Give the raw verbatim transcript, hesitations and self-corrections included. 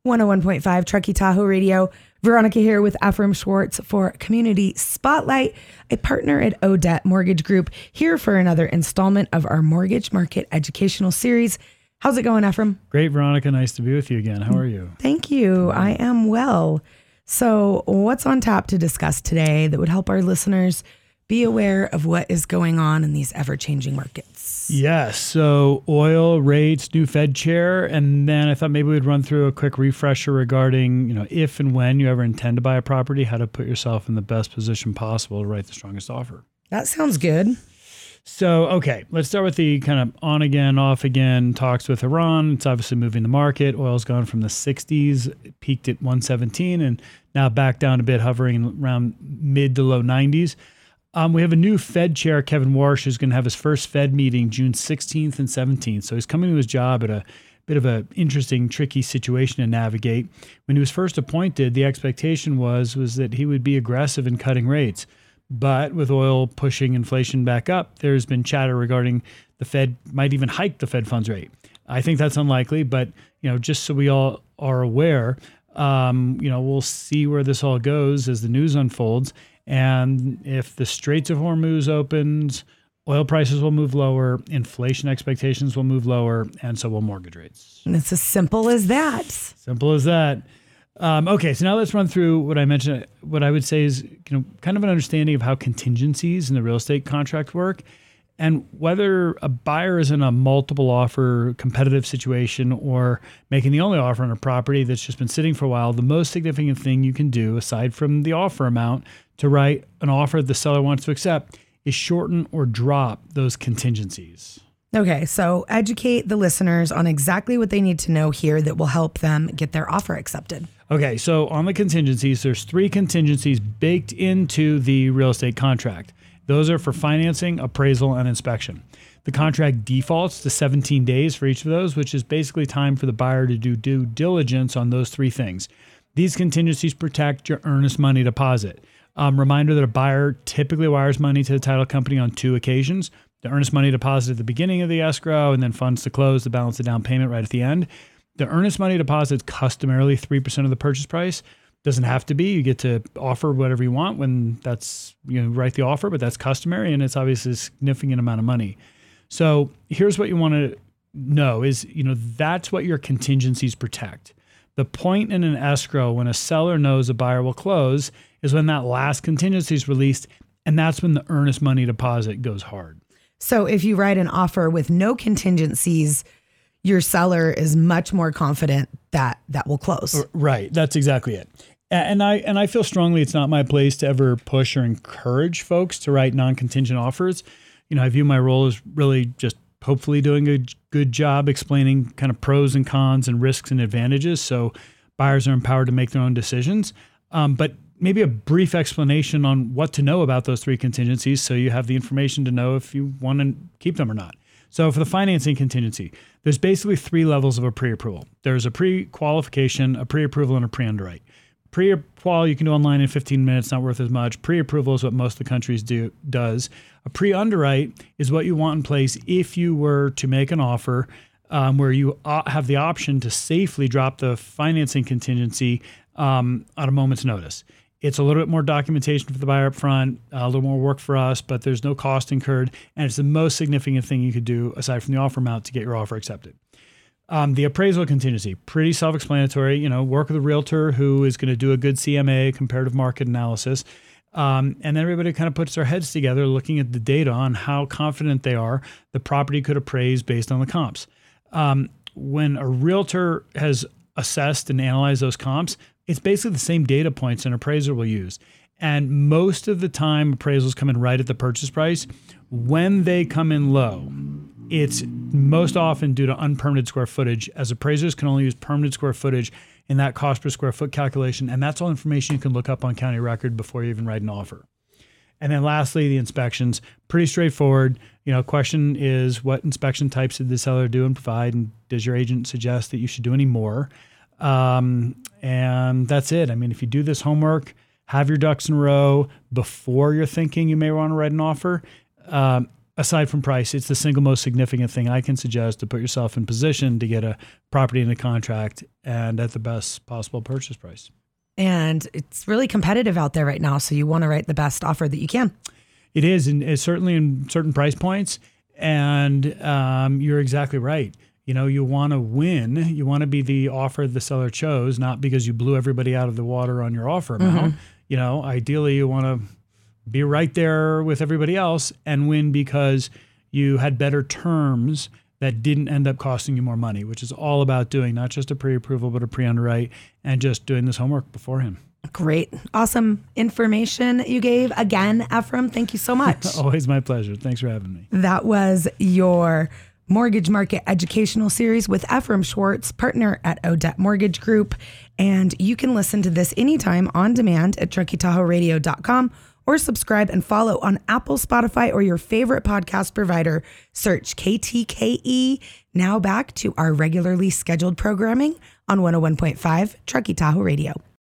one oh one point five Truckee Tahoe Radio. Veronica here with Ephraim Schwartz for Community Spotlight, a partner at Odette Mortgage Group, here for another installment of our mortgage market educational series. How's it going, Ephraim? Great, Veronica. Nice to be with you again. How are you? Thank you. I am well. So what's on tap to discuss today that would help our listeners be aware of what is going on in these ever-changing markets? Yes. So oil, rates, new Fed chair, and then I thought maybe we'd run through a quick refresher regarding, you know, if and when you ever intend to buy a property, how to put yourself in the best position possible to write the strongest offer. That sounds good. So, okay, let's start with the kind of on again, off again talks with Iran. It's obviously moving the market. Oil's gone from the sixties, it peaked at one seventeen, and now back down a bit, hovering around mid to low nineties. Um, we have a new Fed chair, Kevin Warsh, who's going to have his first Fed meeting June sixteenth and seventeenth. So he's coming to his job at a bit of an interesting, tricky situation to navigate. When he was first appointed, the expectation was, was that he would be aggressive in cutting rates. But with oil pushing inflation back up, there's been chatter regarding the Fed might even hike the Fed funds rate. I think that's unlikely, but you know, just so we all are aware, um, you know, we'll see where this all goes as the news unfolds. And if the Straits of Hormuz opens, oil prices will move lower, inflation expectations will move lower, and so will mortgage rates. And it's as simple as that. Simple as that. Um, okay, so now let's run through what I mentioned. What I would say is, you know, kind of an understanding of how contingencies in the real estate contract work, and whether a buyer is in a multiple offer competitive situation or making the only offer on a property that's just been sitting for a while. The most significant thing you can do, aside from the offer amount, to write an offer the seller wants to accept is shorten or drop those contingencies. Okay, so educate the listeners on exactly what they need to know here that will help them get their offer accepted. Okay, so on the contingencies, there's three contingencies baked into the real estate contract. Those are for financing, appraisal, and inspection. The contract defaults to seventeen days for each of those, which is basically time for the buyer to do due diligence on those three things. These contingencies protect your earnest money deposit. Um, reminder that a buyer typically wires money to the title company on two occasions. The earnest money deposit at the beginning of the escrow and then funds to close to balance the down payment right at the end. The earnest money deposit is customarily three percent of the purchase price. Doesn't have to be. You get to offer whatever you want when that's, you know, write the offer, but that's customary and it's obviously a significant amount of money. So here's what you want to know is, you know, that's what your contingencies protect. The point in an escrow when a seller knows a buyer will close is when that last contingency is released, and that's when the earnest money deposit goes hard. So if you write an offer with no contingencies, your seller is much more confident that that will close. Right. That's exactly it. And I and I feel strongly it's not my place to ever push or encourage folks to write non-contingent offers. You know, I view my role as really just hopefully doing a good job explaining kind of pros and cons and risks and advantages so buyers are empowered to make their own decisions. Um, but maybe a brief explanation on what to know about those three contingencies so you have the information to know if you want to keep them or not. So for the financing contingency, there's basically three levels of a pre-approval. There's a pre-qualification, a pre-approval, and a pre-underwrite. Pre-qual you can do online in fifteen minutes, not worth as much. Pre-approval is what most of the countries do does. A pre-underwrite is what you want in place if you were to make an offer um, where you have the option to safely drop the financing contingency um, at a moment's notice. It's a little bit more documentation for the buyer up front, a little more work for us, but there's no cost incurred. And it's the most significant thing you could do aside from the offer amount to get your offer accepted. Um, the appraisal contingency, pretty self-explanatory. You know, work with a realtor who is going to do a good C M A, comparative market analysis. Um, and then everybody kind of puts their heads together looking at the data on how confident they are the property could appraise based on the comps. Um, when a realtor has assessed and analyzed those comps, it's basically the same data points an appraiser will use. And most of the time, appraisals come in right at the purchase price. When they come in low, it's most often due to unpermitted square footage, as appraisers can only use permitted square footage in that cost per square foot calculation. And that's all information you can look up on county record before you even write an offer. And then lastly, the inspections, pretty straightforward. You know, question is, what inspection types did the seller do and provide? And does your agent suggest that you should do any more? Um, and that's it. I mean, if you do this homework, have your ducks in a row before you're thinking you may want to write an offer, um, aside from price, it's the single most significant thing I can suggest to put yourself in position to get a property in a contract and at the best possible purchase price. And it's really competitive out there right now. So you want to write the best offer that you can. It is, and it's certainly in certain price points. And um, you're exactly right. You know, you want to win. You want to be the offer the seller chose, not because you blew everybody out of the water on your offer amount. Mm-hmm. You know, ideally you want to be right there with everybody else and win because you had better terms that didn't end up costing you more money, which is all about doing not just a pre-approval, but a pre-underwrite and just doing this homework beforehand. Great. Awesome information you gave. Again, Ephraim, thank you so much. Always my pleasure. Thanks for having me. That was your Mortgage Market Educational Series with Ephraim Schwartz, partner at Odette Mortgage Group. And you can listen to this anytime on demand at truckee tahoe radio dot com or subscribe and follow on Apple, Spotify, or your favorite podcast provider. Search K T K E. Now back to our regularly scheduled programming on one oh one point five Truckee Tahoe Radio.